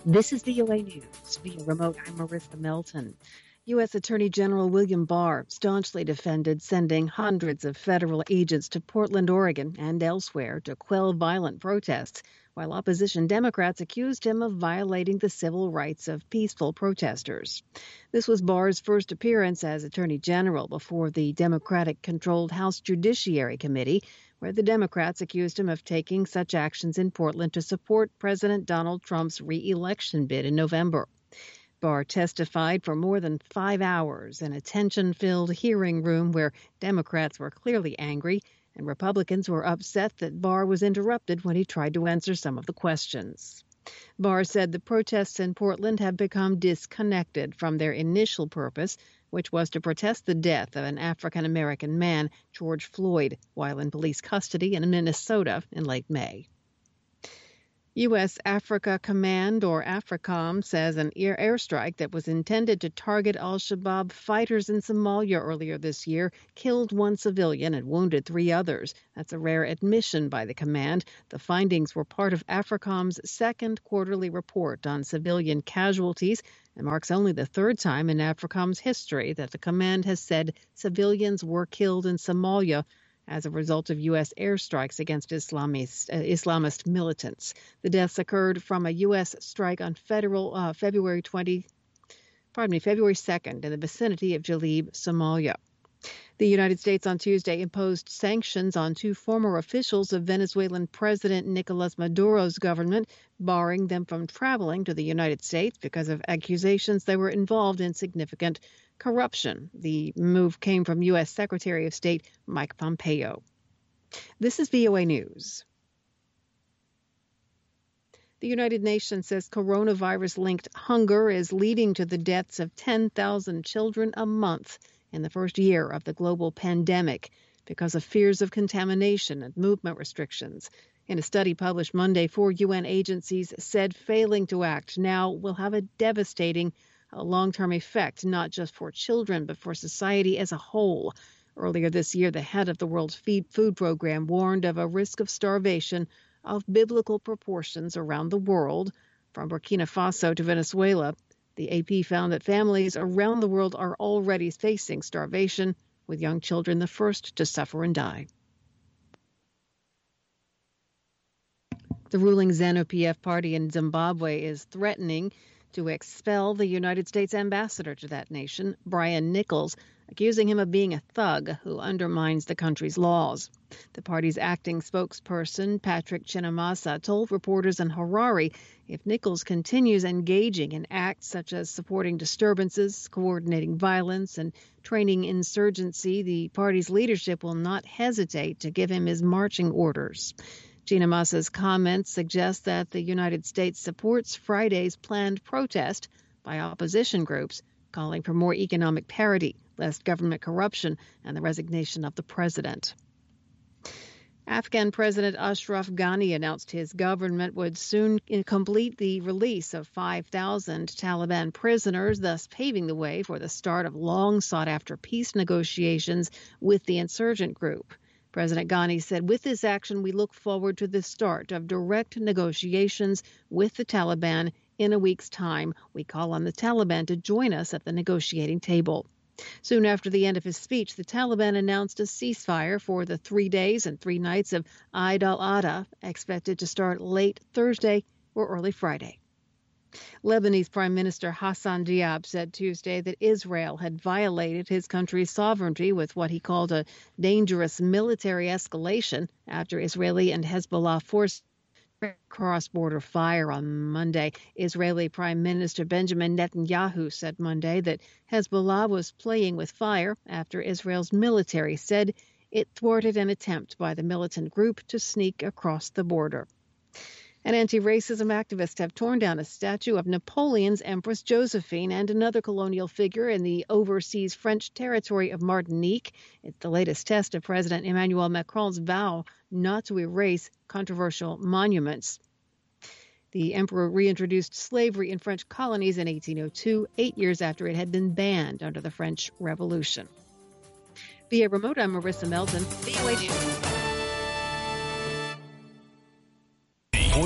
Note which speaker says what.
Speaker 1: This is VOA News. Via remote, I'm Marissa Melton. U.S. Attorney General William Barr staunchly defended sending hundreds of federal agents to Portland, Oregon, and elsewhere to quell violent protests, while opposition Democrats accused him of violating the civil rights of peaceful protesters. This was Barr's first appearance as Attorney General before the Democratic-controlled House Judiciary Committee, where the Democrats accused him of taking such actions in Portland to support President Donald Trump's re-election bid in November. Barr testified for more than 5 hours in a tension-filled hearing room where Democrats were clearly angry and Republicans were upset that Barr was interrupted when he tried to answer some of the questions. Barr said the protests in Portland have become disconnected from their initial purpose, which was to protest the death of an African-American man, George Floyd, while in police custody in Minnesota in late May. U.S. Africa Command, or AFRICOM, says an airstrike that was intended to target al-Shabaab fighters in Somalia earlier this year killed one civilian and wounded 3 others. That's a rare admission by the command. The findings were part of AFRICOM's second quarterly report on civilian casualties and marks only the 3rd time in AFRICOM's history that the command has said civilians were killed in Somalia as a result of U.S. airstrikes against Islamist militants. The deaths occurred from a U.S. strike on February 2nd in the vicinity of Jilib, Somalia. The United States on Tuesday imposed sanctions on 2 former officials of Venezuelan President Nicolas Maduro's government, barring them from traveling to the United States because of accusations they were involved in significant corruption. The move came from U.S. Secretary of State Mike Pompeo. This is VOA News. The United Nations says coronavirus-linked hunger is leading to the deaths of 10,000 children a month in the first year of the global pandemic because of fears of contamination and movement restrictions. In a study published Monday, 4 UN agencies said failing to act now will have a devastating long-term effect, not just for children, but for society as a whole. Earlier this year, the head of the World Food Program warned of a risk of starvation of biblical proportions around the world. From Burkina Faso to Venezuela, the AP found that families around the world are already facing starvation, with young children the first to suffer and die. The ruling ZANU-PF party in Zimbabwe is threatening to expel the United States ambassador to that nation, Brian Nichols, accusing him of being a thug who undermines the country's laws. The party's acting spokesperson, Patrick Chinamasa, told reporters in Harare if Nichols continues engaging in acts such as supporting disturbances, coordinating violence, and training insurgency, the party's leadership will not hesitate to give him his marching orders. Chinamasa's comments suggest that the United States supports Friday's planned protest by opposition groups calling for more economic parity, less government corruption, and the resignation of the president. Afghan President Ashraf Ghani announced his government would soon complete the release of 5,000 Taliban prisoners, thus paving the way for the start of long-sought-after peace negotiations with the insurgent group. President Ghani said, "With this action, we look forward to the start of direct negotiations with the Taliban in a week's time. We call on the Taliban to join us at the negotiating table." Soon after the end of his speech, the Taliban announced a ceasefire for the 3 days and 3 nights of Eid al-Adha, expected to start late Thursday or early Friday. Lebanese Prime Minister Hassan Diab said Tuesday that Israel had violated his country's sovereignty with what he called a dangerous military escalation after Israeli and Hezbollah forced cross-border fire on Monday. Israeli Prime Minister Benjamin Netanyahu said Monday that Hezbollah was playing with fire after Israel's military said it thwarted an attempt by the militant group to sneak across the border. And anti-racism activists have torn down a statue of Napoleon's Empress Josephine and another colonial figure in the overseas French territory of Martinique. It's the latest test of President Emmanuel Macron's vow not to erase controversial monuments. The emperor reintroduced slavery in French colonies in 1802, 8 years after it had been banned under the French Revolution. Via remote, I'm Marissa Melton, VOA News.